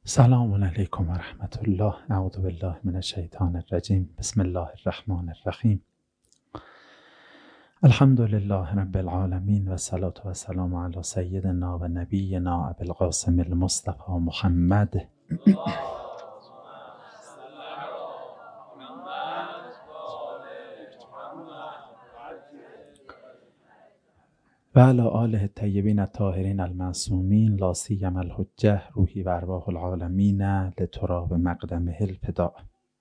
سلام علیکم و رحمت الله. اعوذ بالله من الشیطان الرجیم. بسم الله الرحمن الرحیم. الحمد لله رب العالمین و الصلاة و السلام علی سیدنا و نبینا ابی القاسم المصطفى محمد و علی آله الطیبین الطاهرین المعصومین لا سیما الحجة روحی و ارواح العالمین لتراب مقدمه الفداء.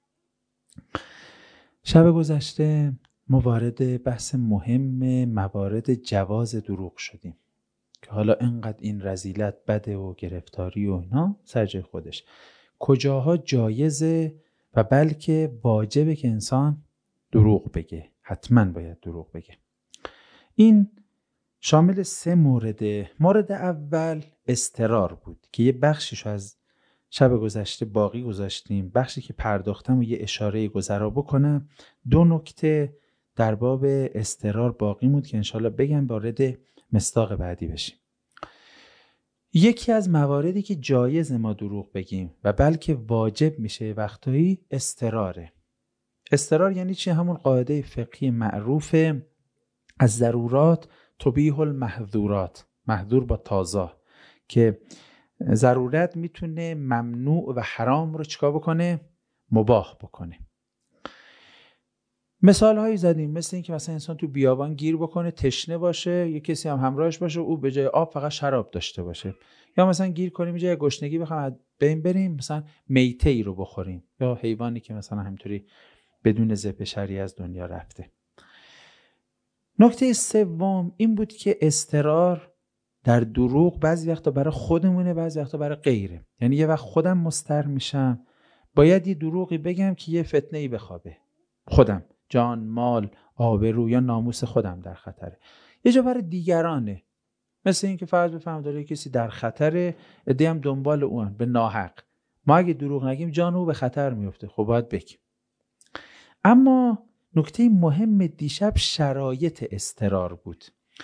شب گذشته ما وارد بحث مهم موارد جواز دروغ شدیم که حالا انقدر این رذیلت بده و گرفتاری و اینا سر جای خودش، کجاها جایزه و بلکه واجبه که انسان دروغ بگه، حتما باید دروغ بگه. این شامل 3 مورده. مورد اول استرار بود که یه بخشیشو از شب گذشته باقی گذاشتیم، بخشی که پرداختم و یه اشاره گذرا بکنم. 2 نکته در باب استرار باقی بود که انشالله بگم وارد مصداق بعدی بشیم. یکی از مواردی که جایز ما دروغ بگیم و بلکه واجب میشه وقتایی استراره. استرار یعنی چی؟ همون قاعده فقهی معروف از ضرورات تبیح المحظورات، محظور با تازه، که ضرورت میتونه ممنوع و حرام رو چیکار بکنه؟ مباح بکنه. مثال هایی زدیم، مثل این که مثلا انسان تو بیابان گیر بکنه، تشنه باشه، یه کسی هم همراهش باشه، او به جای آب فقط شراب داشته باشه. یا مثلا گیر کنیم به جای گشنگی بخوایم بین بریم مثلا میته ای رو بخوریم، یا حیوانی که مثلا همینطوری بدون ذبح شرعی از دنیا رفته. نکته سوم این بود که استرار در دروغ بعضی وقتا برای خودمونه، بعضی وقتا برای غیره. یعنی یه وقت خودم مضطر میشم، باید یه دروغی بگم که یه فتنه‌ای بخوابه، خودم، جان، مال، آبرو یا ناموس خودم در خطره. یه جا برای دیگرانه، مثل این که فرض بفهم داره کسی در خطره، عده هم دنبال اون به ناحق، ما اگه دروغ نگیم جان او به خطر میفته، خب باید بگیم. اما نکته مهم دیشب شرایط استرار بود.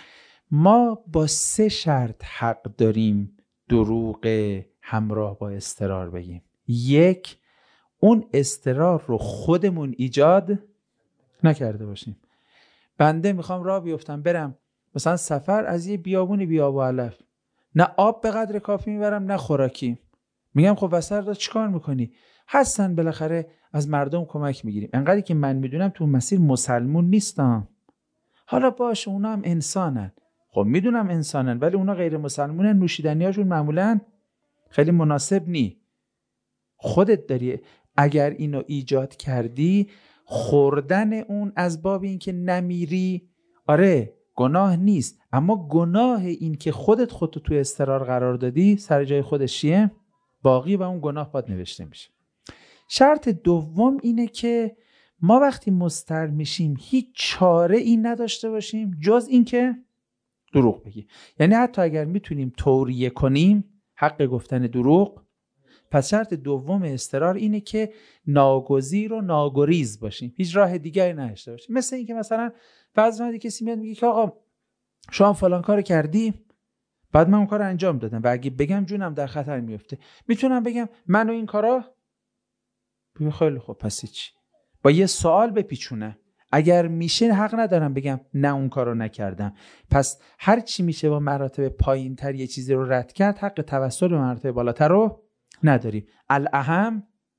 ما با 3 شرط حق داریم دروغ همراه با استرار بگیم. 1، اون استرار رو خودمون ایجاد نکرده باشیم. بنده میخوام راه بیفتم برم مثلا سفر، از یه بیابونی بیابو علف، نه آب به قدر کافی میبرم نه خوراکی. میگم خب وسط را چیکار میکنی؟ هستن بالاخره از مردم کمک میگیریم. انقدری که من میدونم تو مسیر مسلمون نیستم. حالا باشه اونا هم انسانن، خب میدونم انسانن، ولی اونا غیر مسلمونن، نوشیدنیاشون معمولا خیلی مناسب نی. خودت داری اگر اینو ایجاد کردی، خوردن اون از باب این که نمیری، آره گناه نیست، اما گناه این که خودتو تو استرار قرار دادی سر جای خودش چیه؟ باقی و اون گناه باد نوشته میشه. شرط دوم اینه که ما وقتی مضطر میشیم هیچ چاره این نداشته باشیم جز این که دروغ بگی. یعنی حتی اگر میتونیم توریه کنیم حق گفتن دروغ، پس شرط دوم استرار اینه که ناگزیر و ناگریز باشیم، هیچ راه دیگری نداشته باشیم. مثل این که مثلا بعضی کسی میاد میگه که آقا شما فلان کار کردی، بعد من اون کار انجام دادم و اگه بگم جونم در خطر میفته، میتونم بگم منو این کارا؟ بگم خیلی خوب، پس چی؟ با یه سوال بپیچونه. اگر میشه حق ندارم بگم نه اون کارو نکردم. پس هر چی میشه با مراتب پایین‌تر یه چیزی رو رد کرد، حق توسل به مراتب بالاتر رو نداریم. الاهم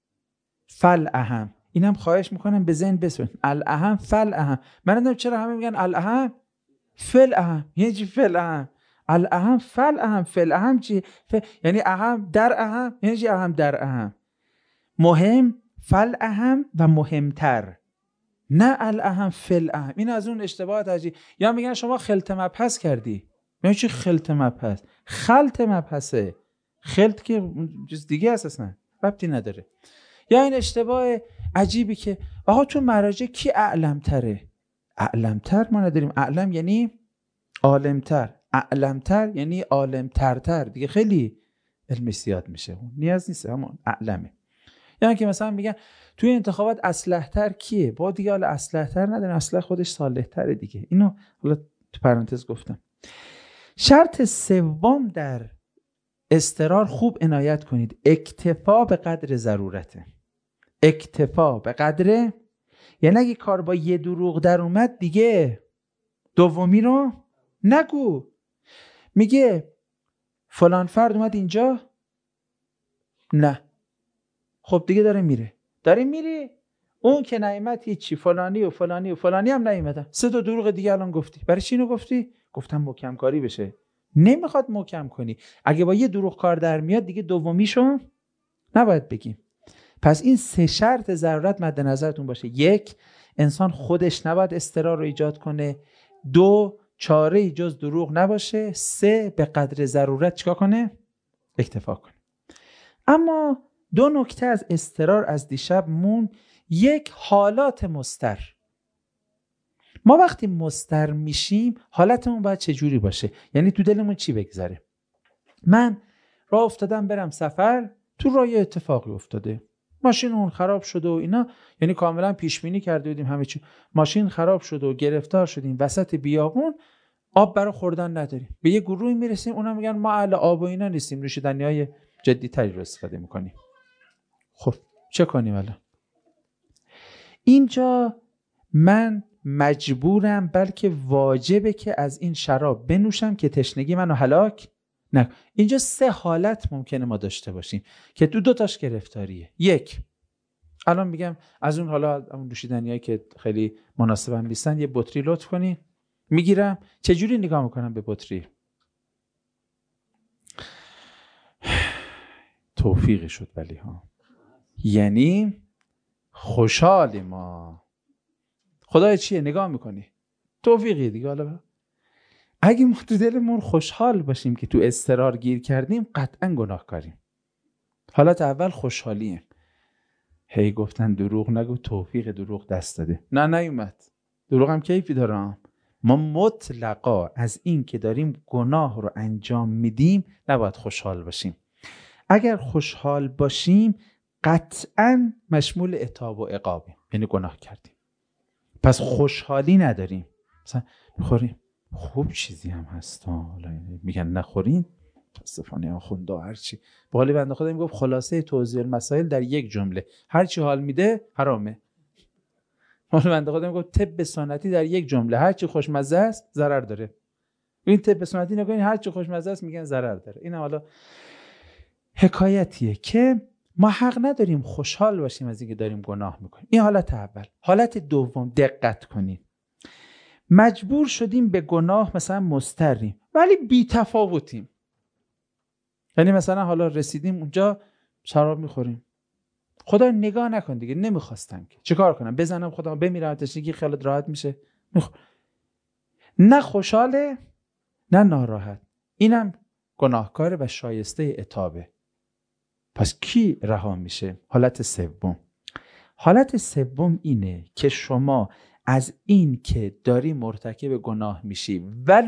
فالاهم، اینم خواهش میکنم به ذهن بسپرین. الاهم فالاهم. من نمیدونم چرا همه میگن الاهم فالاهم، یعنی چی فالاهم؟ الاهم فالاهم، فالاهم چی؟ یعنی اهم در اهم، یعنی چی اهم در اهم؟ مهم فالاهم و مهمتر، نه الاهم فالاهم. این از اون اشتباهات عجیب. یا میگن شما خلط مبحث کردی. یعنی چی خلط مبحث؟ خلط مبحثه، خلط که چیز دیگه اساسا ربطی نداره. یا این اشتباه عجیبی که آقا تو مراجع کی اعلم تره؟ اعلم تر ما نداریم. اعلم یعنی عالم تر، اعلم تر یعنی عالم ترتر، دیگه خیلی علم زیاد میشه، نیاز نیست همون اعلمه. یعنی که مثلا میگن توی انتخابات اصلح تر کیه؟ با دیگه حالا اصلح تر نداریم، اصلح خودش صالح تره دیگه. اینو حالا تو پرانتز گفتم. شرط سوم در اضطرار خوب عنایت کنید. اکتفا به قدر ضرورته. اکتفا به قدر، یعنی اگه کار با یه دروغ در اومد دیگه دومی رو نگو. میگه فلان فرد اومد اینجا، نه خب دیگه داره میری. اون که نیامد هیچی، فلانی و فلانی و فلانی هم نیامدن. 3 تا دروغ دیگه الان گفتی. برای چی اینو گفتی؟ گفتم محکم کاری بشه. نمیخواد محکم کنی. اگه با یه دروغ کار در میاد دیگه دومیشو نباید بگیم. پس این 3 شرط ضرورت مد نظرتون باشه. 1، انسان خودش نباید اضطرار رو ایجاد کنه. 2، چاره جز دروغ نباشه. 3، به قدر ضرورت چیکار کنه؟ اکتفا کنه. اما 2 نکته از اضطرار از دیشب مون. 1، حالات مضطر. ما وقتی مضطر میشیم حالتمون باید چه جوری باشه؟ یعنی تو دلمون چی بگذره؟ من راه افتادم برم سفر، تو راه یه اتفاقی افتاده، ماشینمون خراب شده و اینا، یعنی کاملا پیش بینی کرده بودیم همه چی. ماشین خراب شده و گرفتار شدیم وسط بیابون، آب برای خوردن نداریم. به یه گروهی میرسیم، اونا میگن ما اهل آب و اینا نیستیم، نوشیدنی‌های جدی تری رو استفاده میکنیم. خب چه کنیم الان؟ اینجا من مجبورم بلکه واجبه که از این شراب بنوشم که تشنگی منو هلاک نه. اینجا 3 حالت ممکنه ما داشته باشیم که تو 2 تاش گرفتاریه. 1، الان میگم از اون، حالا اون نوشیدنیایی که خیلی مناسبم نیستن یه بطری لطف کنی، میگیرم. چجوری نگاه میکنم به بطری؟ توفیقی شد ولی ها، یعنی خوشحالی ما. خدای چیه نگاه میکنی؟ توفیقی دیگه. حالا اگه ما تو دلمون خوشحال باشیم که تو اضطرار گیر کردیم، قطعا گناهکاریم. حالت اول خوشحالیه. هی گفتن دروغ نگو، توفیق دروغ دست داده. نه نیومد. دروغ هم کیفی دارم. ما مطلقا از این که داریم گناه رو انجام میدیم نباید خوشحال باشیم. اگر خوشحال باشیم قطعا مشمول عتاب و عقابیم، یعنی گناه کردیم. پس خوشحالی نداریم. مثلا میخوریم، خوب چیزی هم هست، حالا میگن نخورین، متاسفانه آخونده هرچی به حال بنده خدا میگفت خلاصه توضیح المسائل در یک جمله، هرچی حال میده حرامه. حالا بنده خدا میگفت طب سنتی در یک جمله، هرچی خوشمزه است ضرر داره. این طب سنتی نگین هرچی خوشمزه است میگن ضرر داره. این حالا حکایتیه که ما حق نداریم خوشحال باشیم از اینکه داریم گناه میکنیم. این حالت اول. حالت دوم، دقت کنیم، مجبور شدیم به گناه، مثلا مضطریم ولی بی تفاوتیم. یعنی مثلا حالا رسیدیم اونجا شراب میخوریم، خدا نگاه نکن دیگه، نمیخواستم که چیکار کنم؟ بزنم خودم بمیرم تشنگی، خیالت راحت میشه؟ نه خوشحاله نه ناراحت. اینم گناهکار و شایسته عتابه. پس کی رها میشه؟ حالت سوم. حالت سوم اینه که شما از این که داری مرتکب گناه میشی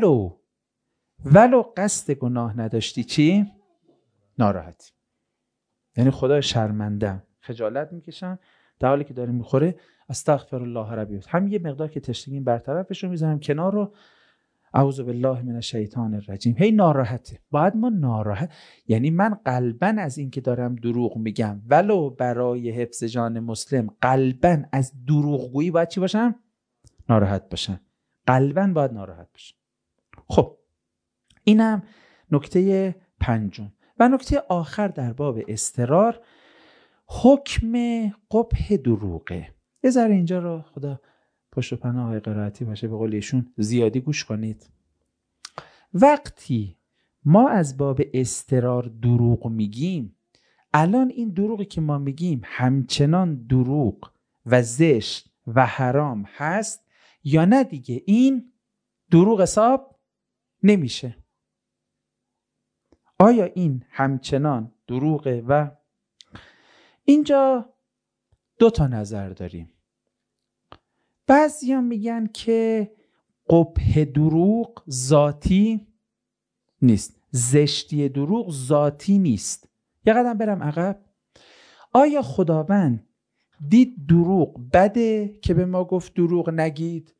ولو قصد گناه نداشتی، چی؟ ناراحتی. یعنی خدا شرمندم، خجالت میکشم در حالی که داری میخوره، استغفر الله ربی، هم یه مقدار که تشنگیم برطرفش رو میذارم کنار رو، اعوذ بالله من الشیطان الرجیم. هی ناراحته. باید ما ناراحت، یعنی من قلباً از این که دارم دروغ میگم ولو برای حفظ جان مسلم، قلباً از دروغگویی باید چی باشم؟ ناراحت باشم. قلباً باید ناراحت باشم. خب اینم نکته 5. و نکته آخر در باب اضطرار، حکم قبح دروغه. یه ذره اینجا رو خدا پشت و پناه آقای قرائتی باشه، به قول ایشون زیادی گوش کنید. وقتی ما از باب اضطرار دروغ میگیم، الان این دروغی که ما میگیم همچنان دروغ و زشت و حرام هست یا نه؟ دیگه این دروغ حساب نمیشه. آیا این همچنان دروغه؟ و اینجا 2 تا نظر داریم. بعضیا میگن که قبح دروغ ذاتی نیست، زشتی دروغ ذاتی نیست. یه قدم برم عقب. آیا خداوند دید دروغ بده که به ما گفت دروغ نگید؟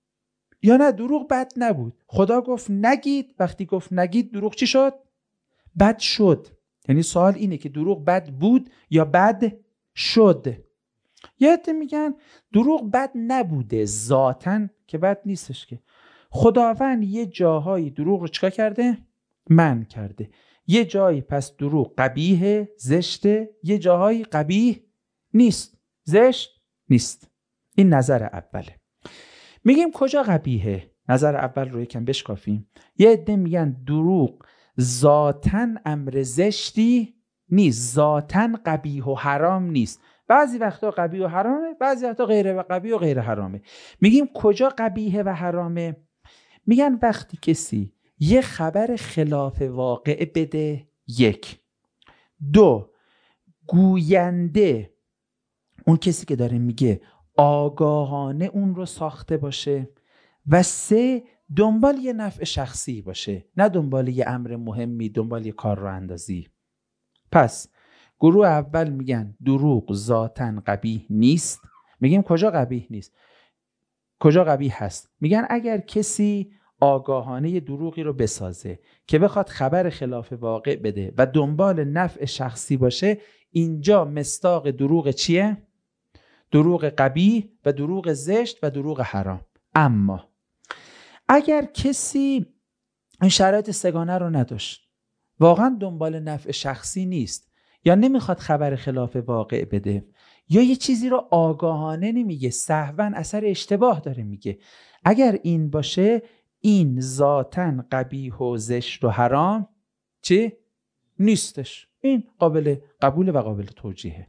یا نه دروغ بد نبود، خدا گفت نگید، وقتی گفت نگید دروغ چی شد؟ بد شد. یعنی سوال اینه که دروغ بد بود یا بد شد. یه عده میگن دروغ بد نبوده ذاتاً، که بد نیستش که. خداوند یه جاهایی دروغ رو چیکار کرده؟ منع کرده. یه جایی پس دروغ قبیحه، زشته، یه جاهایی قبیح نیست، زشت نیست. این نظر اوله. میگیم کجا قبیحه؟ نظر اول رو یکم بشکافیم. یه عده میگن دروغ ذاتاً امر زشتی نیست، ذاتاً قبیح و حرام نیست. بعضی وقتا قبیح و حرامه، بعضی وقتا غیر قبیح و غیر حرامه. میگیم کجا قبیحه و حرامه؟ میگن وقتی کسی یه خبر خلاف واقع بده، 1. 2 گوینده، اون کسی که داره میگه، آگاهانه اون رو ساخته باشه. و 3 دنبال یه نفع شخصی باشه، نه دنبال یه امر مهمی، دنبال یه کار راه اندازی. پس گروه اول میگن دروغ ذاتاً قبیح نیست. میگیم کجا قبیح نیست؟ کجا قبیح هست؟ میگن اگر کسی آگاهانه دروغی رو بسازه که بخواد خبر خلاف واقع بده و دنبال نفع شخصی باشه، اینجا مصداق دروغ چیه؟ دروغ قبیح و دروغ زشت و دروغ حرام. اما اگر کسی این شرایط سگانه رو نداشت، واقعا دنبال نفع شخصی نیست، یا نمیخواد خبر خلاف واقع بده، یا یه چیزی رو آگاهانه نمیگه، سهواً اثر اشتباه داره میگه، اگر این باشه، این ذاتاً قبیح و زشت و حرام چی؟ نیستش. این قابل قبول و قابل توجیهه.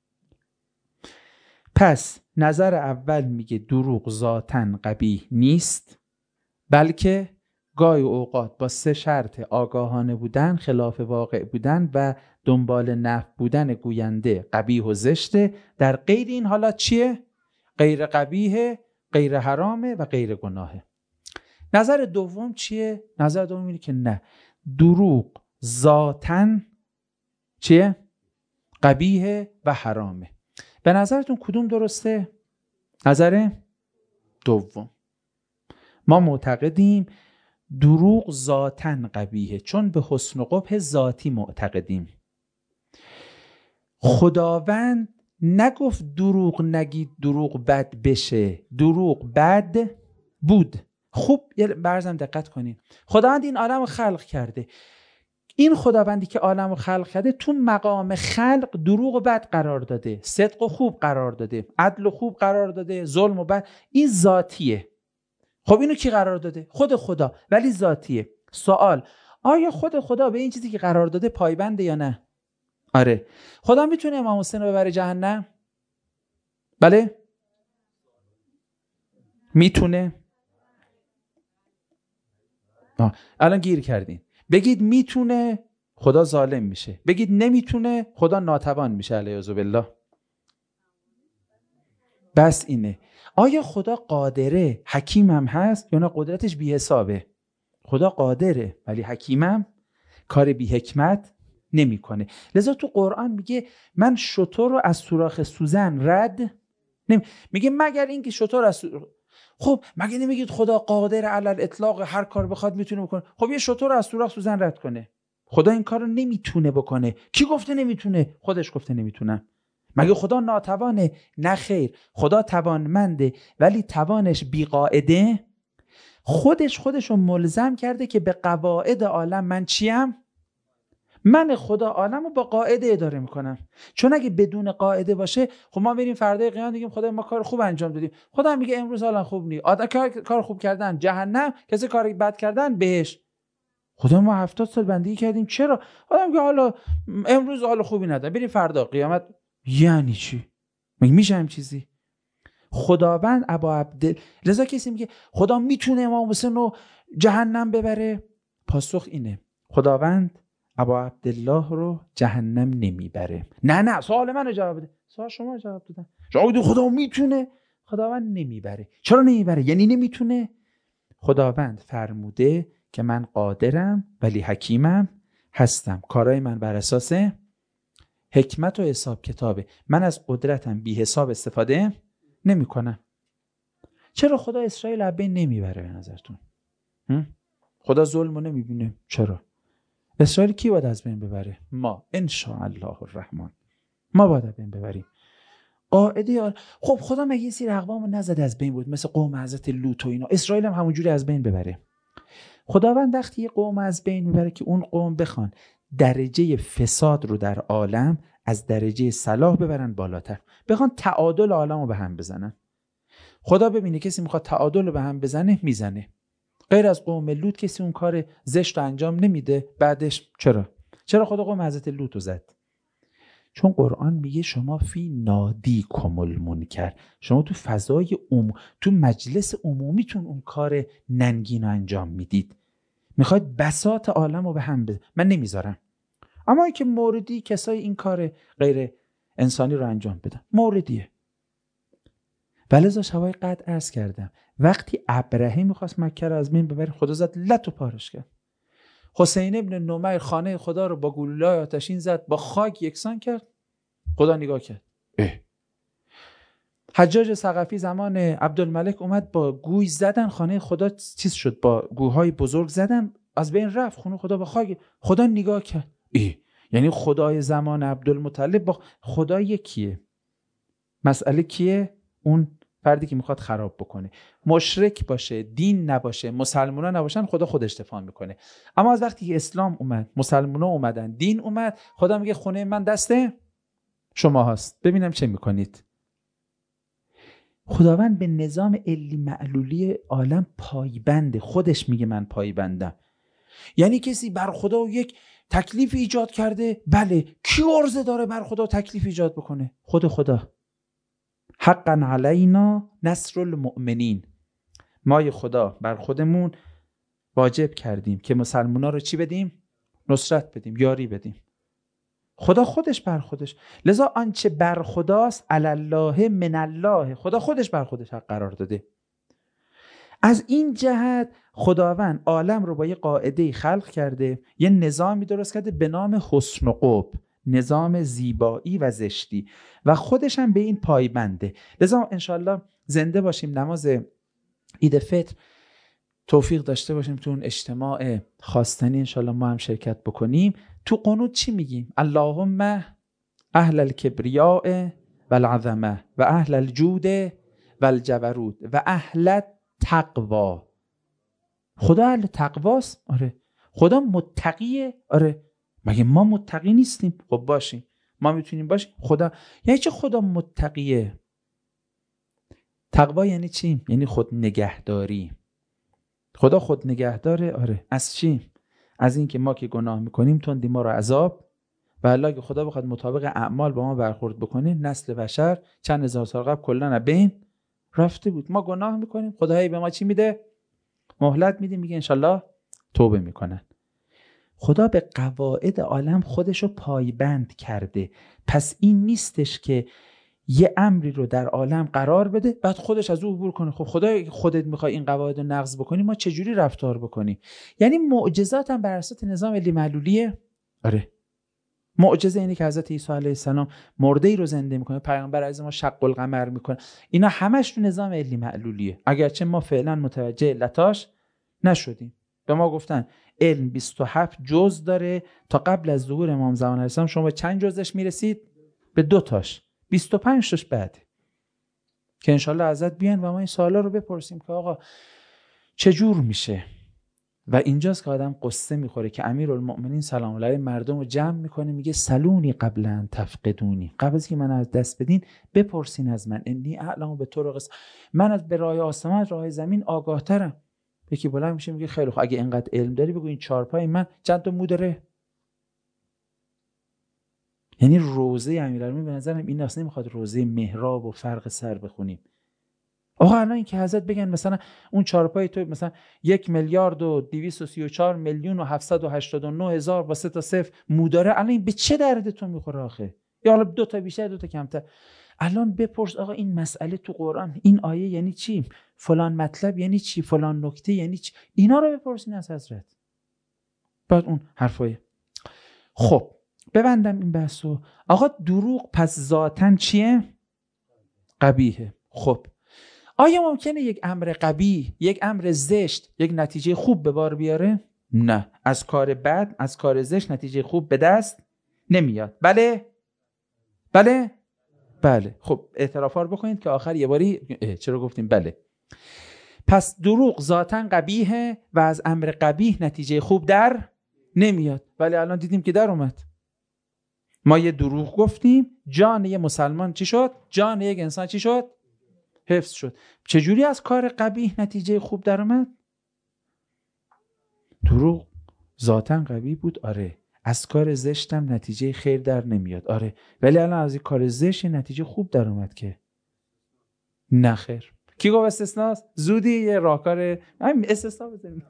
پس نظر اول میگه دروغ ذاتاً قبیح نیست، بلکه گاهی اوقات با 3 شرط آگاهانه بودن، خلاف واقع بودن و دنبال نفع بودن گوینده قبیح و زشته. در غیر این حالات چیه؟ غیر قبیح، غیر حرامه و غیر گناهه. نظر دوم چیه؟ نظر دوم اینه که نه، دروغ ذاتاً چیه؟ قبیح و حرامه. به نظرتون کدوم درسته؟ نظر دوم. ما معتقدیم دروغ ذاتاً قبیحه، چون به حسن و قبح ذاتی معتقدیم. خداوند نگفت دروغ نگید دروغ بد بشه، دروغ بد بود. خوب یه برزم دقت کنین. خداوند این عالم رو خلق کرده. این خداوندی که عالم رو خلق کرده تو مقام خلق دروغ و بد قرار داده، صدق و خوب قرار داده، عدل و خوب قرار داده، ظلم و بد. این ذاتیه. خب اینو کی قرار داده؟ خود خدا، ولی ذاتیه. سوال: آیا خود خدا به این چیزی که قرار داده پایبنده یا نه؟ آره. خدا میتونه امام حسین رو ببره جهنم؟ بله؟ میتونه؟ الان گیر کردین. بگید میتونه، خدا ظالم میشه. بگید نمیتونه، خدا ناتوان میشه. علیاذ بالله. بس اینه. آیا خدا قادره، حکیم هم هست یا نه قدرتش بی حسابه؟ خدا قادره ولی حکیمم، کار بی حکمت نمیکنه. لذا تو قرآن میگه من شتر رو از سوراخ سوزن رد میگه مگر اینکه شتر از خب مگه نمیگید خدا قادر علی الاطلاق، هر کار بخواد میتونه بکنه؟ خب یه شتر رو از سوراخ سوزن رد کنه. خدا این کار رو نمیتونه بکنه. کی گفته نمیتونه؟ خودش گفته نمیتونم. مگه خدا ناتوانه؟ نه خیر، خدا توانمنده، ولی توانش بی قاعده. خودش رو ملزم کرده که به قواعد عالم من چیم؟ من خدا عالم رو با قاعده اداره میکنم. چون اگه بدون قاعده باشه، خب ما بریم فردای قیامت بگیم خدا ما کار خوب انجام دادیم. خدا میگه امروز حالا خوب نیست. کار خوب کردن جهنم، کسی کار بد کردن بهشت. خدا ما 70 سال بندگی کردیم، چرا؟ خدا میگه حالا امروز حال خوبی ندارم، بریم فردا قیامت. یعنی چی؟ میشه هم چیزی؟ خداوند ابا عبد، لذا کسی میگه خدا میتونه امام حسین رو جهنم ببره، پاسخ اینه: خداوند ابا عبدالله رو جهنم نمیبره. نه سوال منو جواب بده. سوال شما جواب دادن. شما گفتید خدا میتونه، خداوند نمیبره. چرا نمیبره؟ یعنی نمیتونه. خداوند فرموده که من قادرم ولی حکیمم هستم. کارای من بر اساس حکمت و حساب کتابه. من از قدرتم بی حساب استفاده نمی کنم. چرا خدا اسرائیل از بین نمیبره به نظرتون؟ خدا ظلم رو نمیبینه؟ چرا؟ اسرائیل کی باید از بین ببره؟ ما ان شاء الله الرحمن، ما باید از بین ببریم. قاعده خب خدا مگه این سری اقوامو نزد از بین بود، مثل قوم حضرت لوط و اینا؟ اسرائیل هم همونجوری از بین ببره. خداوند وقتی یه قوم از بین میبره که اون قوم بخوان درجه فساد رو در عالم از درجه صلاح ببرن بالاتر، بخوان تعادل عالم رو به هم بزنن. خدا ببینه کسی میخواد تعادل رو به هم بزنه، میزنه. غیر از قوم لوط کسی اون کار زشت رو انجام نمیده. بعدش چرا خدا قوم حضرت لوط رو زد؟ چون قرآن میگه شما فی نادی کمل منکر، شما تو فضای تو مجلس عمومیتون اون کار ننگین رو انجام میدید، میخواید بساط عالم رو به هم بزنید. من نمیذارم. اما این که موردی کسای این کار غیر انسانی رو انجام بدن، موردیه. ولذا شبای قد عرض کردم وقتی ابرهه میخواست مکه رو از بین ببره، خدا زد لت و پارش کرد. حسین ابن نمیر خانه خدا رو با گلوله‌های آتشین زد، با خاک یکسان کرد. خدا نگاه کرد. حجاج ثقفی زمان عبدالملک اومد با گوی زدن خانه خدا چیز شد، با گوهای بزرگ زدن از بین رفت خونه خدا با خاک. خدا نگاه کرد. یعنی خدای زمان عبدالمطلب با خدا یکیه. مسئله کیه؟ اون فردی که میخواد خراب بکنه. مشرک باشه، دین نباشه، مسلمونا نباشن، خدا خودش دفاع میکنه. اما از وقتی که اسلام اومد، مسلمونا اومدن، دین اومد، خدا میگه خونه من دسته شما هست، ببینم چه میکنید. خداوند به نظام علی معلولی عالم پایبنده. خودش میگه من پایبندم. یعنی کسی بر خدا یک تکلیف ایجاد کرده، بله، کی عرضه داره بر خدا تکلیف ایجاد بکنه؟ خدا. حقا علینا نصر المؤمنین، ما خدا بر خودمون واجب کردیم که مسلمونا رو چی بدیم؟ نصرت بدیم، یاری بدیم. خدا خودش بر خودش، لذا آنچه بر خداست الله من الله، خدا خودش بر خودش حق قرار داده. از این جهت خداوند عالم رو با یه قاعده خلق کرده، یه نظامی درست کرده به نام حسن و قبح، نظام زیبایی و زشتی، و خودش هم به این پایبنده. لذا انشالله زنده باشیم، نماز عید فطر توفیق داشته باشیم تو اون اجتماع خواستنی انشالله ما هم شرکت بکنیم. تو قنوت چی میگیم؟ اللهم اهل الکبریاء و العظمه و اهل الجود و الجبروت و اهل تقوا. خدا اهل تقواست؟ آره. خدا متقیه؟ آره. مگه ما متقی نیستیم؟ خب باشیم، ما میتونیم باشیم. خدا یعنی چه خدا متقیه؟ تقوا یعنی چی؟ یعنی خود نگهداری. خدا خود نگهداره؟ آره. از چی؟ از این که ما که گناه میکنیم تندی ما رو عذاب، و الله که خدا بخواد مطابق اعمال با ما برخورد بکنه، نسل بشر چند هزار سال قبل کلا بین رفته بود. ما گناه میکنیم، خدا هی به ما چی میده؟ مهلت میده، میگه انشالله توبه میکنن. خدا به قواعد عالم خودشو پایبند کرده. پس این نیستش که یه امری رو در عالم قرار بده بعد خودش از او عبور کنه. خب خدا خودت میخوای این قواعد رو نقض بکنی، ما چجوری رفتار بکنیم؟ یعنی معجزات هم بر اساس نظام علی معلولیه؟ آره. معجزه اینه که حضرت عیسی علیه السلام مرده ای رو زنده میکنه، پیامبر عزیز ما شق القمر میکنه، اینا همش تو نظام علی معلولیه، اگرچه ما فعلا متوجه علتاش نشدیم. به ما گفتن علم 27 جز داره، تا قبل از ظهور امام زمان علیه السلام شما به چند جزش میرسید؟ به 2 تاش، 25 تاش بعد که انشالله ازت بیان و ما این سوالا رو بپرسیم که آقا چجور میشه. و اینجاست که آدم قصه میخوره که امیرالمؤمنین سلام الله علیه مردم رو جمع میکنه، میگه سلونی قبل ان تفقدونی، قبل از که من از دست بدین بپرسین از من، انی اعلم به طرق، من از به راه آسمان راه زمین آگاه ترم. یکی بلند میشه میگه خیلی خوب، اگه اینقدر علم داری بگو این 4 پای من چند تا مو داره. یعنی روضه امیرالمومنین به نظرم این اصلا نمیخواد روضه محراب و فرق سر بخونیم. آقا الان این که حضرت بگن مثلا اون 4 پای تو مثلا 1,234,789,000 با 3 تا صفر مو داره، الان این به چه درد تو میخوره آخه؟ یا حالا 2 تا بیشتر 2 تا کمتر. الان بپرس آقا این مسئله تو قرآن، این آیه یعنی چی؟ فلان مطلب یعنی چی؟ فلان نکته یعنی چی؟ اینا رو بپرسین از حضرت. بعد اون حرفای. خب ببندم این بحثو. آقا دروغ پس ذاتاً چیه؟ قبیحه. خب آیا ممکنه یک امر قبیح، یک امر زشت، یک نتیجه خوب به بار بیاره؟ نه. از کار بد، از کار زشت نتیجه خوب به دست نمیاد. بله؟ بله؟ بله. خب اعترافا رو بکنید که آخر یه باری چرا گفتیم بله. پس دروغ ذاتاً قبیحه و از امر قبیح نتیجه خوب در نمیاد. ولی الان دیدیم که در اومد. ما یه دروغ گفتیم، جان یه مسلمان چی شد؟ جان یک انسان چی شد؟ حفظ شد. چجوری از کار قبیح نتیجه خوب در اومد؟ دروغ ذاتاً قبیح بود، آره. از کار زشتم نتیجه خیر در نمیاد، آره. ولی الان از این کار زشت نتیجه خوب در اومد که نه خیر. کی گفت استثناست؟ زودی یه راهکار همین استثنا بزنیم.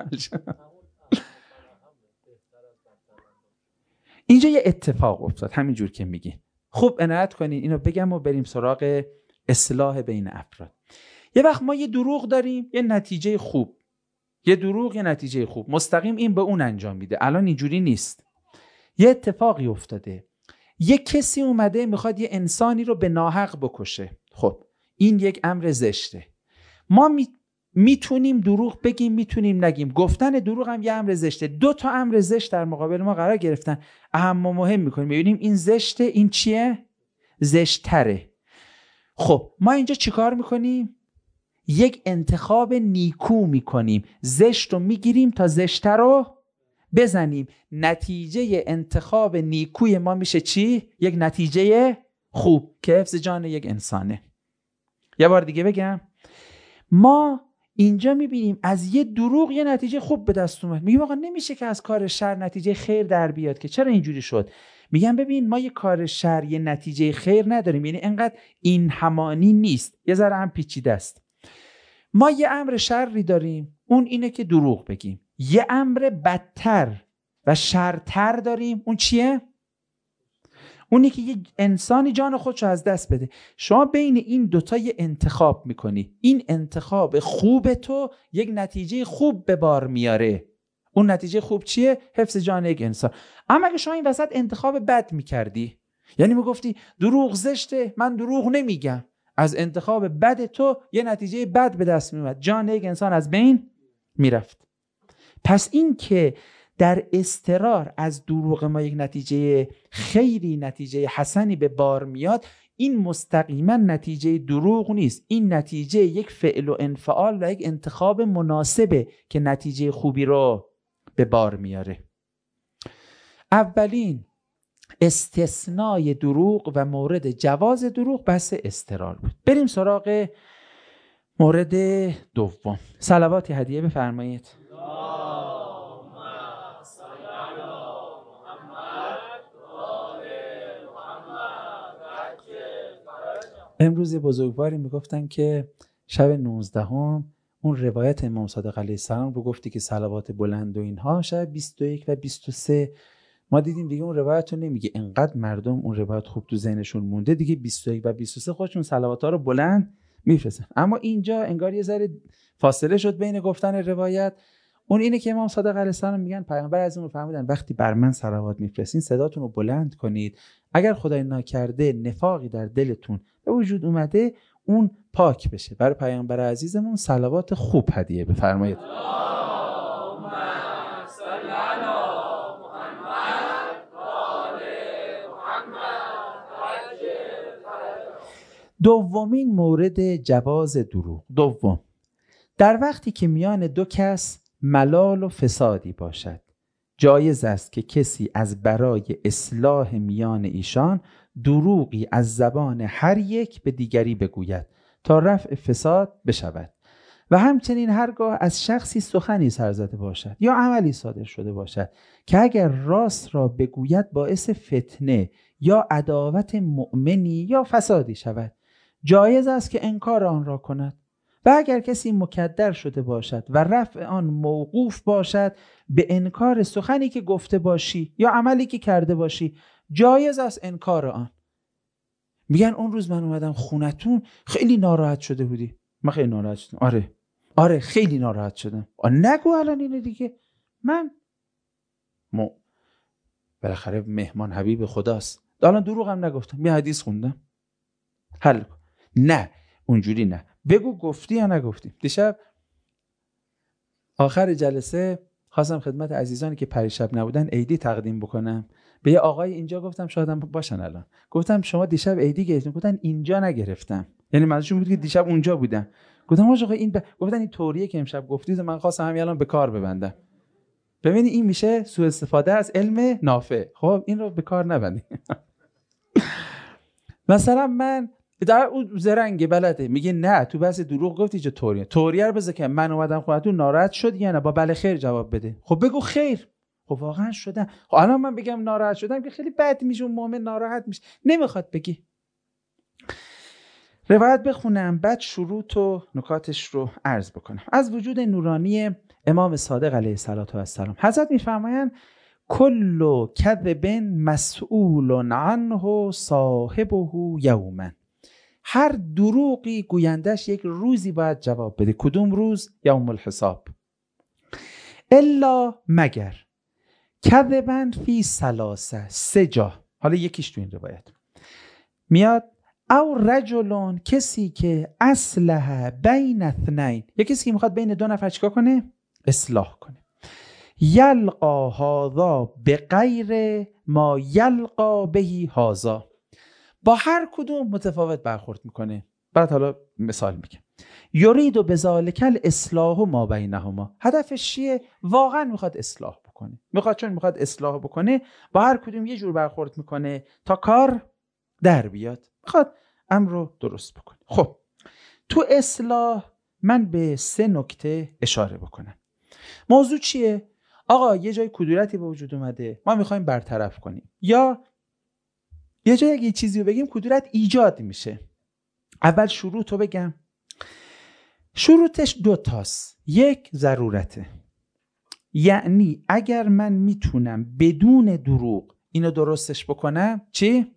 اینجا یه اتفاق افتاد همینجور که میگی. خوب عنایت کنین اینو بگم و بریم سراغ اصلاح بین افراد. یه وقت ما یه دروغ داریم، یه نتیجه خوب. یه دروغ یه نتیجه خوب مستقیم این به اون انجام میده. الان اینجوری نیست. یه اتفاقی افتاده، یه کسی اومده میخواد یه انسانی رو به ناحق بکشه. خب این یک امر زشته. ما میتونیم دروغ بگیم، میتونیم نگیم. گفتن دروغ هم یه امر زشته. 2 تا امر زشت در مقابل ما قرار گرفتن، اهم و مهم میکنیم. ببینیم این زشته، این چیه؟ زشت‌تره. خب ما اینجا چیکار میکنیم؟ یک انتخاب نیکو میکنیم. زشت رو میگیریم تا زشت‌تر رو بزنیم. نتیجه انتخاب نیکوی ما میشه چی؟ یک نتیجه خوب که حفظ جان یک انسانه. یه بار دیگه بگم، ما اینجا میبینیم از یه دروغ یه نتیجه خوب به دست اومد. میگیم آقا نمیشه که از کار شر نتیجه خیر در بیاد که. چرا اینجوری شد؟ میگم ببین ما یه کار شر یه نتیجه خیر نداریم. یعنی انقدر این همانی نیست، یه ذره هم پیچیده است. ما یه امر شری داریم، اون اینه که دروغ بگیم. یه امر بدتر و شرتر داریم، اون چیه؟ اونی که یه انسانی جان خودشو از دست بده. شما بین این دوتا یه انتخاب میکنی. این انتخاب خوب تو یک نتیجه خوب به بار میاره. اون نتیجه خوب چیه؟ حفظ جان یک انسان. اما اگه شما این وسط انتخاب بد میکردی، یعنی میگفتی دروغ زشته، من دروغ نمیگم، از انتخاب بد تو یه نتیجه بد به دست میومد، جان یک انسان از بین میرفت. پس این که در اضطرار از دروغ ما یک نتیجه خیری، نتیجه حسنی به بار میاد، این مستقیما نتیجه دروغ نیست. این نتیجه یک فعل و انفعال و یک انتخاب مناسبه که نتیجه خوبی رو به بار میاره. اولین استثنای دروغ و مورد جواز دروغ بحث اضطرار بود. بریم سراغ مورد دوم. صلواتی هدیه بفرمایید. امروز بزرگواری میگفتن که شب 19 اون روایت امام صادق علیه السلام رو گفتی که صلوات بلند و اینها، شب 21 و 23 ما دیدیم دیگه اون روایت رو نمیگه. انقدر مردم اون روایت خوب تو ذهنشون مونده دیگه 21 و 23 خودشون صلوات ها رو بلند میفرستن. اما اینجا انگار یه ذره فاصله شد بین گفتن روایت. اون اینه که امام صادق علیه السلام میگن پیامبر از اون فرمودن وقتی بر من صلوات میفرستین صداتون رو بلند کنید. اگر خدای ناکرده نفاقی در دلتون به وجود اومده اون پاک بشه. برای پیامبر عزیزمون صلوات خوب هدیه بفرمایید. دومین مورد جواز دروغ. دوم، در وقتی که میان دو کس ملال و فسادی باشد، جایز است که کسی از برای اصلاح میان ایشان دروغی از زبان هر یک به دیگری بگوید تا رفع فساد بشود. و همچنین هرگاه از شخصی سخنی سرزده باشد یا عملی صادر شده باشد که اگر راست را بگوید باعث فتنه یا عداوت مؤمنی یا فسادی شود، جایز است که انکار آن را کند. و اگر کسی مکدر شده باشد و رفع آن موقوف باشد به انکار سخنی که گفته باشی یا عملی که کرده باشی، جایز است انکار آن. میگن اون روز من اومدم خونتون خیلی ناراحت شده بودی. من خیلی ناراحت شدم. آره خیلی ناراحت شدم. نگو الان اینه دیگه. من بالاخره مهمان حبیب خداست. الان دروغ هم نگفتم، یه حدیث خوندم. حل کن. نه اونجوری نه. بگو گفتی یا نگفتی. دیشب آخر جلسه خواستم خدمت عزیزانی که پریشب نبودن عیدی تقدیم بکنم. به یه آقای اینجا گفتم شاید هم باشن الان، گفتم شما دیشب عیدی گرفتین؟ گفتن اینجا نگرفتم، یعنی منظورشون بود که دیشب اونجا بودم. گفتم آقا این گفتن این طوریه که امشب گفتید، من خواستم همین الان به کار ببندم. ببینید این میشه سوء استفاده از علم نافع. خب این رو به کار نبندید. مثلا من در اون زرنگ بلده میگه نه تو بحث دروغ گفتی چه طوریه رو بذار که من اومدم خودتون ناراحت شد یا نه، با بله خیر جواب بده. خب بگو خیر. خب واقعا شدم. خب الان من بگم ناراحت شدم که خیلی بد میشه، اون مؤمن ناراحت میشه، نمیخواد بگی. روایت بخونم بعد شروط و نکاتش رو عرض بکنم. از وجود نورانی امام صادق علیه السلام حضرت میفرمایند کل کذب مسئول عنه صاحبه یوما. هر دروغی گویندش یک روزی باید جواب بده. کدوم روز؟ یوم الحساب. الا مگر کذبا فی ثلاثه، 3 جا. حالا یکیش تو این روایت میاد او رجلون، کسی که اصلح بین اثنین، یک کسی که میخواد بین 2 نفر چیکار کنه؟ اصلاح کنه. یلقا هذا بغیر ما یلقا بهی هذا، با هر کدوم متفاوت برخورد میکنه. بعد حالا مثال میگم. یرید بذالک الاصلاح ما بینهما، هدفش چیه؟ واقعا میخواد اصلاح بکنه. چون میخواد اصلاح بکنه با هر کدوم یه جور برخورد میکنه تا کار در بیاد، میخواد امر رو درست بکنه. خب تو اصلاح من به 3 نکته اشاره بکنم. موضوع چیه؟ آقا یه جای کدورتی به وجود اومده، ما میخوایم برطرف کنیم، یا یه جای اگه چیزی رو بگیم کدورت ایجاد میشه. اول شروط رو بگم. شروطش 2 تاست. 1 ضرورته، یعنی اگر من میتونم بدون دروغ اینو درستش بکنم، چی؟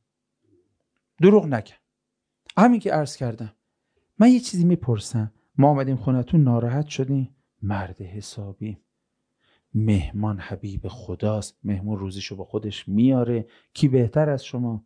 دروغ نگم. همین که عرض کردم، من یه چیزی میپرسم، ما آمدیم خونتون ناراحت شدیم، مرد حسابی، مهمان حبیب خداست، مهمون روزیشو با خودش میاره، کی بهتر از شما؟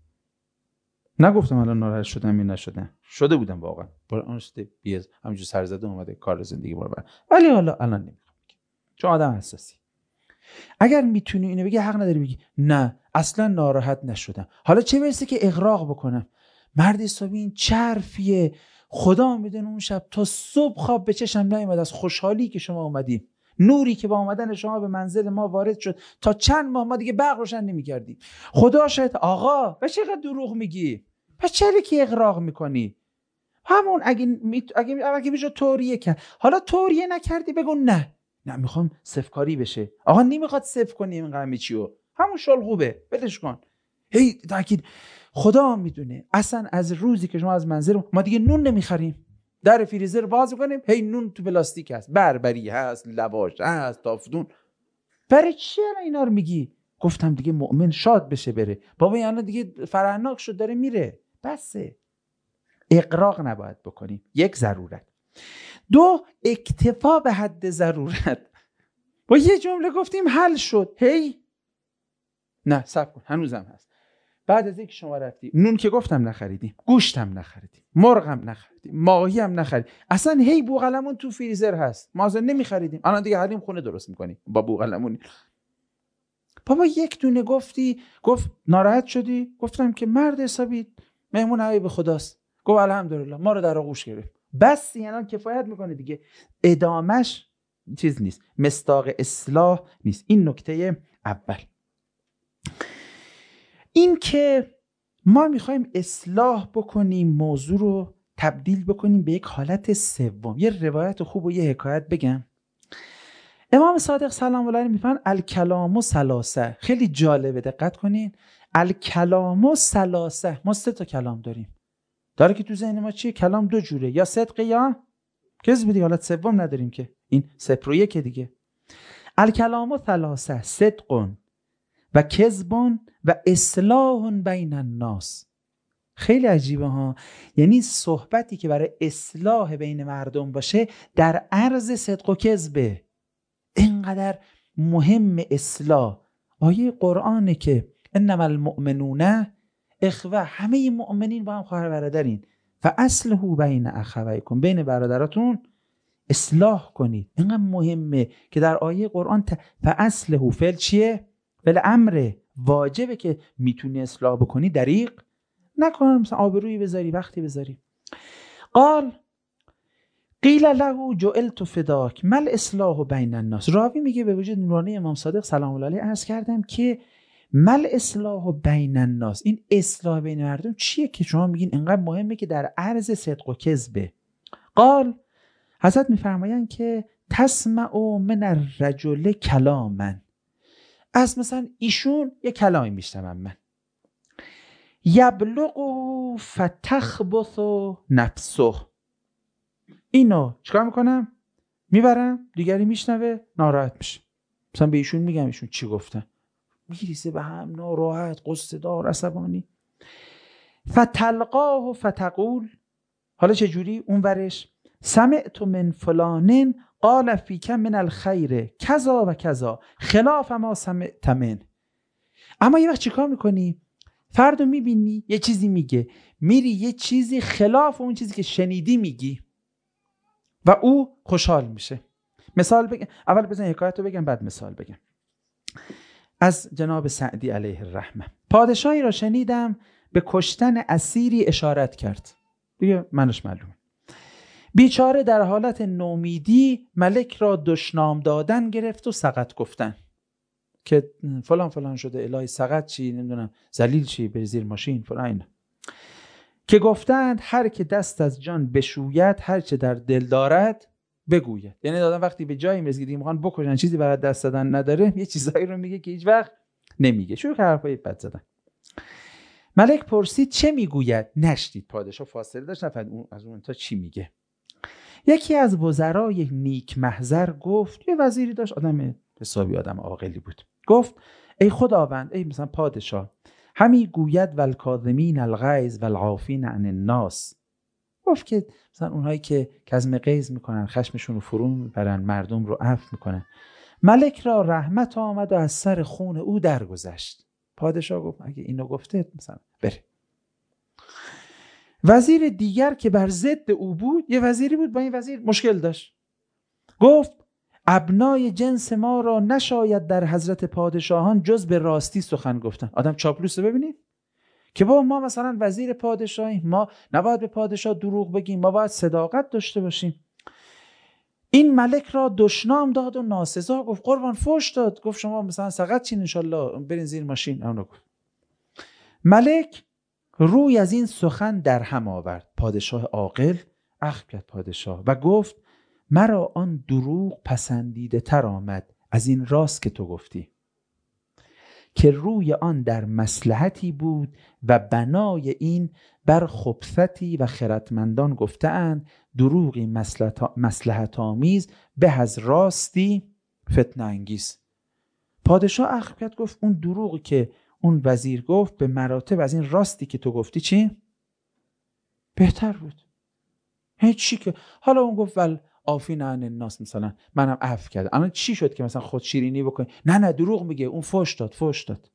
نگفتم الان ناراحت شدم یا نشدم، شده بودم واقعا، برای شده بیز همینجور سرزده اومده کار زندگی بار، ولی حالا الان نمیخوام بگم چون آدم حساسی. اگر میتونی اینو بگی، حق نداری بگی نه اصلا ناراحت نشدم. حالا چه برسه که اغراق بکنم، مرد حسابی این چه حرفیه، خدا میدونه اون شب تا صبح خواب به چشم نیامد از خوشحالی که شما اومدیم، نوری که با اومدن شما به منزل ما وارد شد، تا چند ماه ما دیگه برق روشن نمی‌کردیم. خدا شاهد. آقا و چقدر دروغ میگی؟ پس چرا که اغراق میکنی؟ همون اگه میشه توریه کرد. حالا توریه نکردی بگو نه میخوام صفکاری بشه. آقا نمیخواد صف کنی این همه چیو، همون شلغوبه ولش کن. هی تاکید خدا میدونه اصلا از روزی که شما از منزل ما دیگه نون نمیخریم، در فریزر باز میکنیم، هی نون تو پلاستیک هست، بربری هست، لواش هست، تافدون. برای چی اینا رو میگی؟ گفتم دیگه مؤمن شاد بشه بره. بابا یعنی دیگه فرهناک شد داره میره، بسه. اغراق نباید بکنیم. 1 ضرورت. 2 اکتفا به حد ضرورت. با یه جمله گفتیم حل شد، هی نه صبر کن هنوزم هست. بعد از اینکه شما رفتی نون که گفتم نخریدیم، گوشتم نخریدیم، مرغم نخریدیم، ماهی هم نخریدیم، اصلا هی بوقلمون تو فریزر هست، ما اصلا نمیخریدیم، الان دیگه حلیم خونه درست میکنیم با بوقلمون. بابا 1 دونه گفتی، گفت ناراحت شدی، گفتم که مرد حسابی مهمون حبیب خداست، گفت الحمدلله ما رو در آغوش گرفت، بس یعنی کفایت میکنه دیگه، ادامش چیز نیست، مصداق اصلاح نیست. این نکته اول. این که ما میخوایم اصلاح بکنیم، موضوع رو تبدیل بکنیم به یک حالت سوم. یه روایت خوب و یه حکایت بگم. امام صادق سلام الله علیه میفرمایند الکلام ثلاثه. خیلی جالبه، دقت کنین. الکلام ثلاثه. ما 3 تا کلام داره که تو ذهن ما چیه؟ کلام 2 جوره، یا صدق یا کذب دیگه، حالت سوم نداریم که، این 0 و 1 دیگه. الکلام ثلاثه، صدق و کذب و اصلاح بین الناس. خیلی عجیبه ها، یعنی صحبتی که برای اصلاح بین مردم باشه در عرض صدق و کذبه. اینقدر مهم اصلاح. آیه قرآنه که انما المؤمنون اخوه، همه مؤمنین با هم خواهر برادرین، فاصلحوا بین اخویکم، بین برادراتون اصلاح کنید. اینقدر مهمه که در آیه قرآن فاصلحوا فعل چیه؟ فعل امره، واجبه که میتونی اصلاح بکنی، دریغ نکن، مثلا آبرویی بذاری، وقتی بذاری. قال قیل له جعلت فداک مل اصلاح بین الناس. راوی میگه به وجود نورانی امام صادق سلام الله علیه عرض کردم که مل اصلاح بین الناس، این اصلاح بین مردم چیه که شما میگین اینقدر مهمه که در عرض صدق و کذبه؟ قال حضرت میفرمایند که تسمع من الرجل کلاما، از مثلا ایشون یه کلامی میشنوم من، یبلغ فتخبث نفسه، اینو چیکار میکنم؟ میبرم، دیگری میشنوه ناراحت میشه، مثلا به ایشون میگم ایشون چی گفتن، میریزه به هم، ناراحت، قصه دار، عصبانی. فتلقاه فتقول، حالا چجوری اون ورش؟ سمعت من فلان قال فیک من الخیر کذا و کذا خلاف ما سمعت من. اما یه وقت چیکار میکنی؟ فردو میبینی یه چیزی میگه، میری یه چیزی خلاف اون چیزی که شنیدی میگی و او خوشحال میشه. مثال بگم، اول بزن حکایت رو بگم بعد مثال بگم. از جناب سعدی علیه الرحمه، پادشاهی را شنیدم به کشتن اسیری اشارت کرد، دیگه منش معلومه. بیچاره در حالت نومیدی ملک را دشنام دادن گرفت و سقط گفتن که فلان فلان شده، الهی سقط چی، نمیدونم ذلیل چی، بری زیر ماشین فلان اینا. که گفتند هر که دست از جان بشوید هر چه در دل دارد بگوید. یعنی دادن وقتی به جایی میرسه که میخوان بکشن چیزی برای دست دادن نداره، یه چیزایی رو میگه که هیچ وقت نمیگه، شروع کرد حرفای بد زدن. ملک پرسید چه میگوید؟ نشنید. پادشاه فاصله داشت، نفهمید اون از اون تا چی میگه. یکی از وزرای نیک محضر گفت، یه وزیری داشت، آدم حسابی، آدم عاقلی بود، گفت ای خداوند، ای مثلا پادشاه، همی گوید والکاظمین الغیظ والعافین عن الناس، گفت که مثلا اونهایی که کظم غیظ میکنن، خشمشون رو فرو میبرن، مردم رو عفو میکنن. ملک را رحمت آمد و از سر خون او درگذشت. پادشاه گفت اگه اینو گفته مثلا بره. وزیر دیگر که بر ضد او بود، یه وزیری بود، با این وزیر مشکل داشت، گفت ابنای جنس ما را نشاید در حضرت پادشاهان جز به راستی سخن گفتن. آدم چاپلوسه، ببینید که با ما مثلا وزیر پادشاهی، ما نباید به پادشاه دروغ بگیم، ما باید صداقت داشته باشیم. این ملک را دشنام داد و ناسزا گفت، قربان فوش داد، گفت شما مثلا سقط چین انشالله برین زیر ماشین. اونو گفت. ملک روی از این سخن در هم آورد. پادشاه عاقل اخم کرد پادشاه و گفت مرا آن دروغ پسندیده تر آمد از این راست که تو گفتی، که روی آن در مصلحتی بود و بنای این بر خبثتی و خردمندان گفته‌اند دروغی مصلحت آمیز به از راستی فتنه انگیز. پادشاه اخم کرد، گفت اون دروغی که اون وزیر گفت به مراتب از این راستی که تو گفتی چی؟ بهتر بود. هیچی که حالا اون گفت ول عافین عن الناس، مثلا منم عفو کردم، الان چی شد که مثلا خود شیرینی بکنی؟ نه دروغ میگه، اون فوش داد.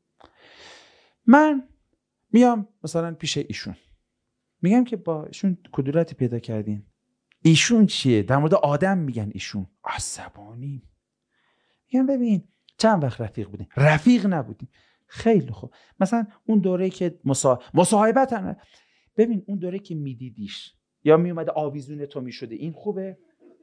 من میام مثلا پیش ایشون، میگم که با ایشون کدورتی پیدا کردین، ایشون چیه؟ در مورد آدم میگن ایشون. عصبانی میگم ببین چند وقت رفیق بودیم؟ رفیق نبودیم. خیلی خوب، مثلا اون دوره که مصاحبت هم، ببین اون دوره که میدیدیش یا میومده آویزون تو میشده، این خوبه؟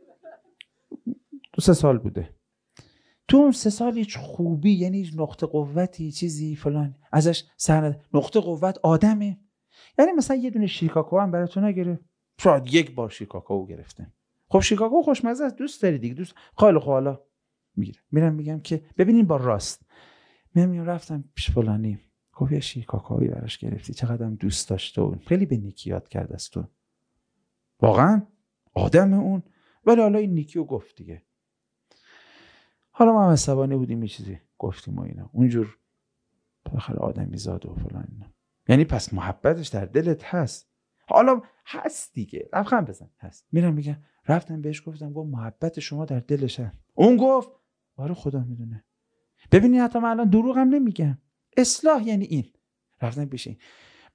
2-3 سال بوده، تو اون 3 سال هیچ خوبی، یعنی هیچ نقطه قوتی چیزی فلان ازش سر نقطه قوت آدمه. یعنی مثلا یه دونه شیرکاکو هم براتون نگرفت، شاید 1 بار شیرکاکو گرفتن. خب شیرکاکو خوشمزه است، دوست داری دیگه، دوست خاله حالا میرم میگم که ببینین با راست، میام رفتم پیش فلانی، گفت یه شیرکاکویی براش گرفتی، چقدرم دوست داشت و خیلی به نیکی یاد کرد از تو، واقعا آدم اون، ولی حالا این نیکیو گفت دیگه. حالا ما هم عصبانی بودیم یه چیزی گفتیم و اینا، اونجور بالاخره آدمی زاد و فلان اینا. یعنی پس محبتش در دلت هست، حالا هست دیگه، لبخند بزن هست. میرم میگم رفتم بهش گفتم گفت محبت شما در دلش هست. اون گفت آره خدا میدونه. ببینید حتی من الان دروغ هم نمیگم، اصلاح یعنی این. رفتم پیش این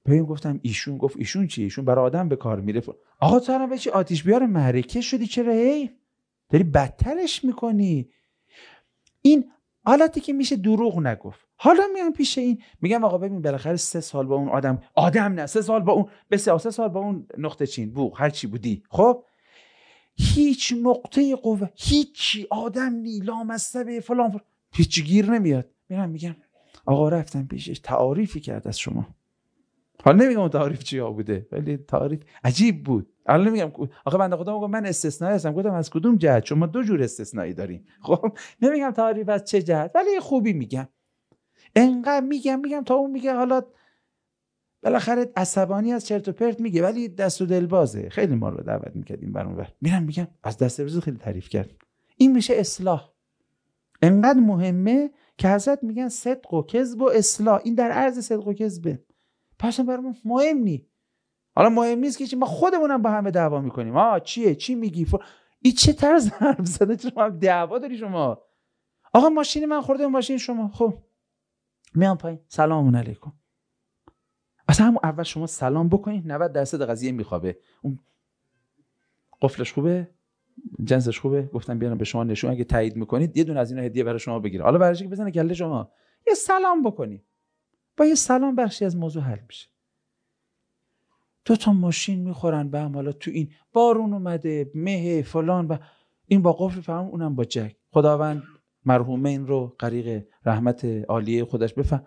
ببین گفتم ایشون گفت ایشون چی؟ ایشون برای آدم به کار میره. آقا تو الان به چی آتیش بیار معرکه شدی؟ چرا هی داری بدترش میکنی؟ این حالتی که میشه دروغ نگفت. حالا میام پیش این میگم آقا ببین بالاخره 3 سال با اون آدم نه 3 سال با اون به 3 سال با اون نقطه چین بوق هر چی بودی، خب هیچ نقطه قوه، هیچی، آدم نی لامصب فلان هیچ گیر نمیاد. میگم آقا رفتم پیشش تعاریفی کرد از شما. حالا نمیگم اون تعاریف چیا بوده ولی تعاریف عجیب بود. الان نمیگم آخه بنده خدا میگم من استثنایی هستم. گفتم از کدوم جهت؟ شما 2 جور استثنایی دارین. خب نمیگم تعاریف از چه جهت ولی خوبی میگم. انقدر میگم تا اون میگه حالا بالاخره عصبانی از چرت و پرت میگه ولی دست و دل بازه. خیلی ما رو دعوت میکردیم برام میگم از دست روز خیلی تعریف کرد. این میشه اصلاح. انقدر مهمه که حضرت میگن صدق و کذب و اصلاح. این در عرض صدق و کذبه. پس برامون مهم نی. حالا مهم نیست که ما خودمونم با همه دعوا میکنیم. چیه چی میگی این چه طرز حرف زدن؟ چرا دعوا داری شما؟ آقا ماشین من خورده ماشین شما. خب میام پایین سلام علیکم. اصلا همون اول شما سلام بکنید 90% قضیه میخوابه. اون قفلش خوبه، جنسش خوبه، گفتم بیارم به شما نشون، اگه تایید میکنید یه دونه از اینا هدیه برای شما بگیره. حالا برای چی که بزنه گله شما، یه سلام بکنید. با یه سلام بخشی از موضوع حل میشه. 2 تا ماشین میخورن به هم، حالا تو این بارون اومده مه فلان و این با قفل فهم اونم با جک. خداوند مرحومین رو غریق رحمت عالیه خودش بفهم.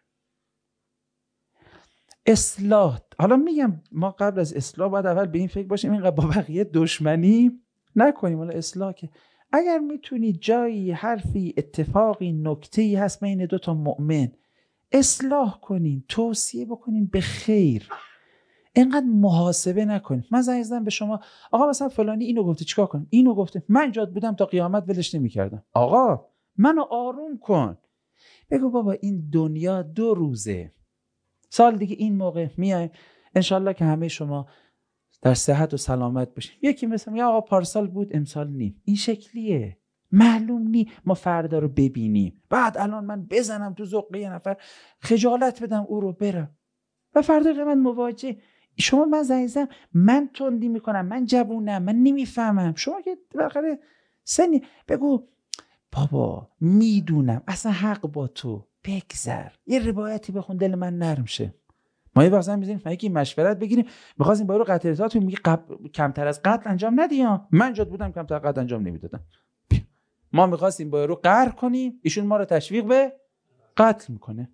اصلاح. حالا میگم ما قبل از اصلاح باید اول به این فکر باشیم اینقدر با بقیه دشمنی نکنیم. حالا اصلاح که اگر میتونی جایی حرفی اتفاقی نکته‌ای هست بین 2 تا مؤمن اصلاح کنین، توصیه بکنین به خیر. اینقدر محاسبه نکنین. من زنگ زدم به شما آقا مثلا فلانی اینو گفته چیکار کنم؟ اینو گفته، من جات بودم تا قیامت ولش نمی‌کردم. آقا منو آروم کن. بگو بابا این دنیا 2 روزه. سال دیگه این موقع میایم انشالله که همه شما در صحت و سلامت باشین. یکی مثلا یا آقا پارسال بود امسال نیم. این شکلیه. معلوم نی ما فردا رو ببینیم بعد الان من بزنم تو ذوق یه نفر خجالت بدم او رو برم و فردا که من مواجه شما من زنگ زدم من تندی میکنم، من جوونم، من نمیفهمم. شما که بالاخره سنی بگو بابا میدونم اصلا حق با تو، بگذر یه روایتی بخون دل من نرم شه. ما یه وقت می‌ذاریم یکی مشورت بگیریم می‌خواستیم با رو قتلات میگه کمتر از قتل انجام ندی. من جات بودم کمتر قتل انجام نمیدادم. ما می‌خواستیم با رو قهر کنیم ایشون ما رو تشویق به قتل میکنه.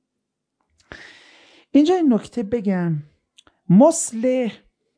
اینجا این نکته بگم مصلح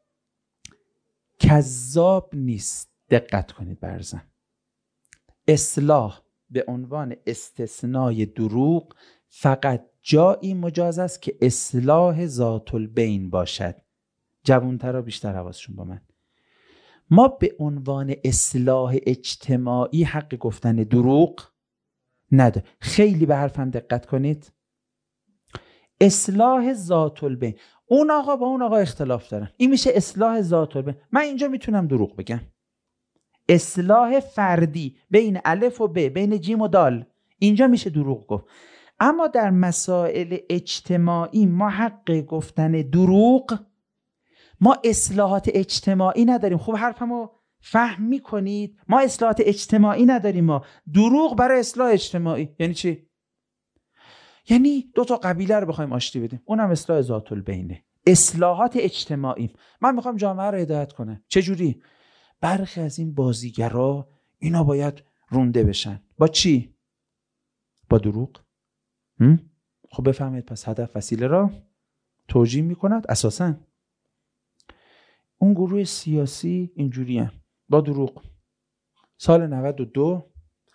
کذاب نیست. دقت کنید برزن. اصلاح به عنوان استثنای دروغ فقط جایی مجاز است که اصلاح ذات البین باشد. جوانترها بیشتر حواسشون با من. ما به عنوان اصلاح اجتماعی حق گفتن دروغ نداره. خیلی به حرفم دقت کنید. اصلاح ذات البین، اون آقا با اون آقا اختلاف دارن، این میشه اصلاح ذات البین. من اینجا میتونم دروغ بگم. اصلاح فردی بین الف و ب، بین جیم و دال، اینجا میشه دروغ گفت. اما در مسائل اجتماعی ما حق گفتن دروغ، ما اصلاحات اجتماعی نداریم. خوب حرفمو فهم میکنید؟ ما اصلاحات اجتماعی نداریم. ما دروغ برای اصلاح اجتماعی یعنی چی؟ یعنی 2 تا قبیله رو بخوایم آشتی بدیم، اونم اصلاح ذات البینه. اصلاحات اجتماعی من میخوام جامعه رو هدایت کنم. چه جوری؟ برخی از این بازیگرا اینا باید رونده بشن. با چی؟ با دروغ. خب بفهمید پس هدف وسیله را توجیه میکند. اساساً اون گروه سیاسی اینجوری هم با دروغ. سال 92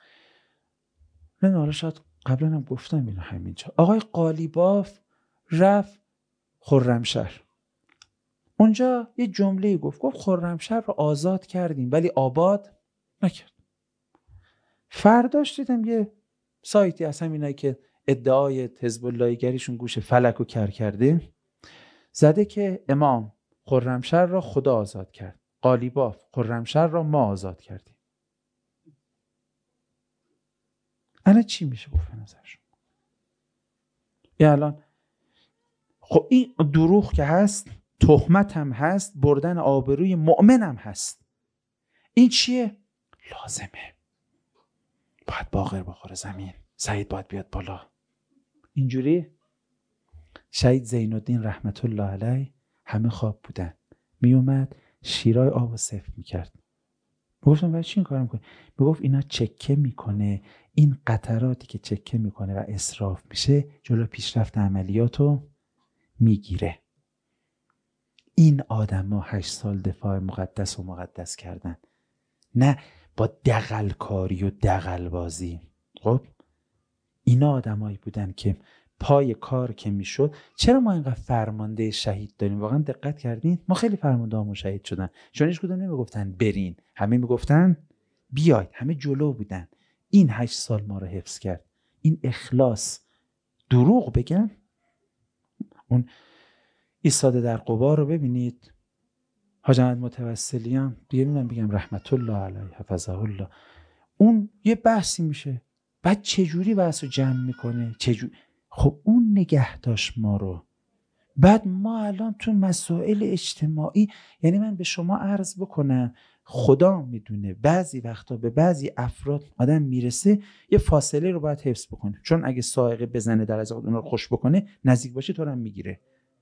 نه شاید قبلا هم گفتم اینو همینجا، آقای قالیباف رفت خرمشهر. اونجا یه جمله گفت خرمشهر رو آزاد کردیم ولی آباد نکرد. فرداش دیدم یه سایتی از همینایی که ادعای حزب اللهی گریشون گوش فلک رو کر کرده زده که امام خرمشهر را خدا آزاد کرد، قالیباف خرمشهر را ما آزاد کردیم. الان چی میشه گفت به نظر شما؟ یا الان خب این دروغ که هست، تهمت هم هست، بردن آبروی مؤمن هم هست. این چیه؟ لازمه. باید باقر بخوره زمین، سعید باید بیاد بالا. اینجوری شهید زین الدین رحمت الله علیه همه خواب بودن، می اومد شیرای آب و سفت میکرد. میگفتم برای چی این کار میکنه؟ میگفت اینا چکه میکنه، این قطراتی که چکه میکنه و اسراف میشه جلو پیشرفت عملیاتو میگیره. این آدم ها 8 سال دفاع مقدس کردن، نه با دغلکاری و دغلبازی. خب اینا آدمایی بودن که پای کار که میشد. چرا ما اینقدر فرمانده شهید داریم؟ واقعا دقت کردین؟ ما خیلی فرمانده همون شهید شدن، چون هیچ کدوم نمیگفتن برین، همه میگفتن بیاید، همه جلو بودن. این 8 سال ما رو حفظ کرد. این اخلاص. دروغ بگن، اون ایستاده در قبا رو ببینید، حاج احمد متوسلیان دیگه میدونم بگم رحمت الله علیه حفظه الله، اون یه بحثی میشه، بعد چجوری بحث رو جمع میکنه، خب اون نگه داشت ما رو. بعد ما الان تو مسائل اجتماعی، یعنی من به شما عرض بکنم خدا میدونه بعضی وقتا به بعضی افراد آدم میرسه یه فاصله رو باید حفظ بکنه، چون اگه صاعقه بزنه در از اون رو خوش بکنه، نزدیک باشه تو رو هم میگیره.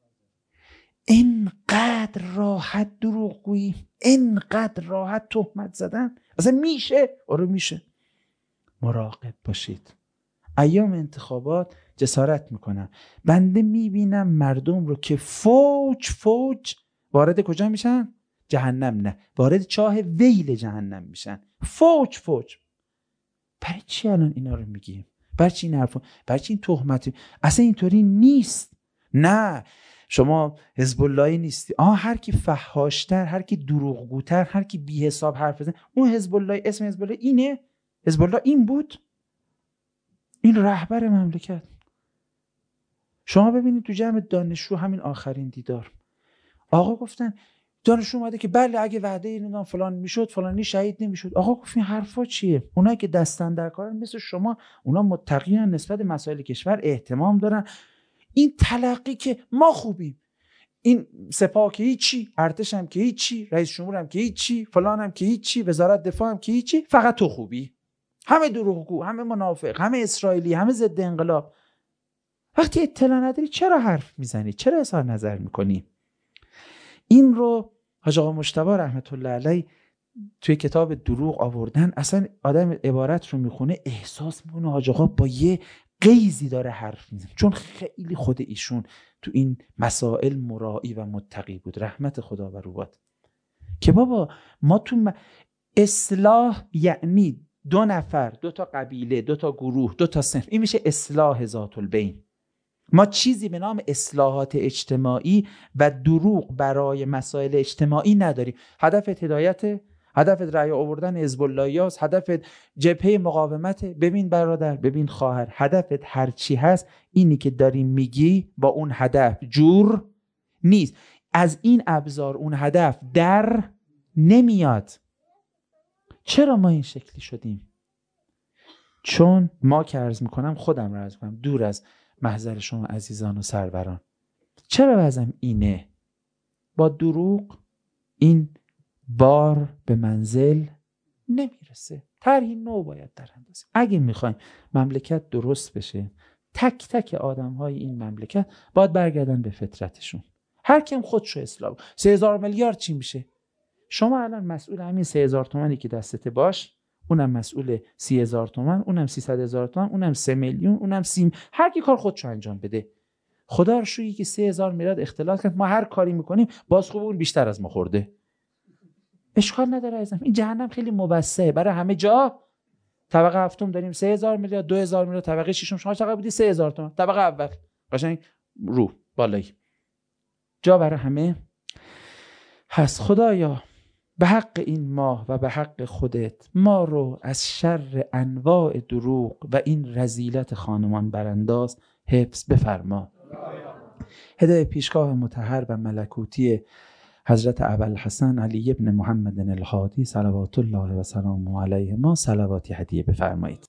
اینقدر راحت دروغگویی، اینقدر راحت تهمت زدن، اصلا میشه؟ آره میشه. مراقب باشید. ایام انتخابات جسارت میکنم، بنده میبینم مردم رو که فوج وارد کجا میشن؟ جهنم. نه، وارد چاه ویل جهنم میشن. فوج. برای چی الان اینا رو میگیم؟ برای چی این حرفا؟ برای چی این تهمت؟ اصلا اینطوری نیست. نه شما حزب اللهی نیستی. هر کی فحاشتر، هر کی دروغگوتر، هر کی بی حساب حرف بزنه، اون حزب الله. اسم حزب الله اینه؟ حزب الله این بود؟ این رهبر مملکت. شما ببینید تو جمع دانشجو همین آخرین دیدار آقا گفتن، دانشجو اومده که بله اگه وعده این فلان میشد فلانی شهید نمیشد. آقا گفت این حرفا چیه؟ اونایی که دستن در کارن مثل شما، اونا متقین نسبت به مسائل کشور، احتمام دارن. این تلقی که ما خوبیم، این سپاه که هیچی، ارتش هم که هیچی، رئیس جمهور هم که هیچی، فلان هم که هیچی، وزارت دفاع هم که هیچی، فقط تو خوبی. همه دروغگو، همه منافق، همه اسرائیلی، همه ضد انقلاب. وقتی اطلاع نداری چرا حرف میزنی؟ چرا اظهار نظر میکنی؟ این رو حاج آقا مجتبی رحمت الله علیه توی کتاب دروغ آوردن. اصلا آدم عبارت رو میخونه احساس میکنه حاج آقا با یه غیظی داره حرف میزنه، چون خیلی خود ایشون تو این مسائل مراعی و متقی بود، رحمت خدا بر او باد. که بابا ما تو اصلاح یعنی 2 نفر، 2 تا قبیله، 2 تا گروه، 2 تا صنف، این میشه اصلاح ذات البین. ما چیزی به نام اصلاحات اجتماعی و دروغ برای مسائل اجتماعی نداریم. هدفت هدایت، هدفت رأی آوردن حزب اللهیاست، هدفت جبهه مقاومت. ببین برادر، ببین خواهر، هدفت هر چی هست، اینی که داری میگی با اون هدف جور نیست. از این ابزار اون هدف در نمیاد. چرا ما این شکلی شدیم؟ چون ما که عرض میکنم، خودم رو عرض میکنم دور از محضر شما عزیزان و سروران، چرا وضعم اینه؟ با دروغ این بار به منزل نمیرسه. طرحی نو باید در اندازیم. اگه میخوایم مملکت درست بشه، تک تک آدم های این مملکت باید برگردن به فطرتشون. هر کیم خودشو اصلاح. 3000 میلیارد چی میشه؟ شما الان مسئول همین 3000 تومانی که دستت باش، اونم مسئول 30000 تومان، اونم 300000 تومان، اونم 3 میلیون، اونم 30. هر کی کار خودشو انجام بده. خدا رو شکر که 3000 میلیارد اختلاط کرد، ما هر کاری میکنیم باز خوب اون بیشتر از ما خورده. اشکال نداره عزیزم، این جهنم خیلی موسعه برای همه جا. طبقه هفتم داریم 3000 میلیارد، 2000 میلیارد. طبقه ششم شما چقدر بودی؟ 3000 تومان. طبقه اول قشنگ رو بالایی، جا برای همه هست. خدایا به حق این ماه و به حق خودت ما رو از شر انواع دروغ و این رذیلت خانمان برانداز حفظ بفرما. هدای پیشگاه مطهر و ملکوتی حضرت ابوالحسن علی ابن محمد الهادی صلوات الله و سلامه علیه ما صلواتی هدیه بفرمایید.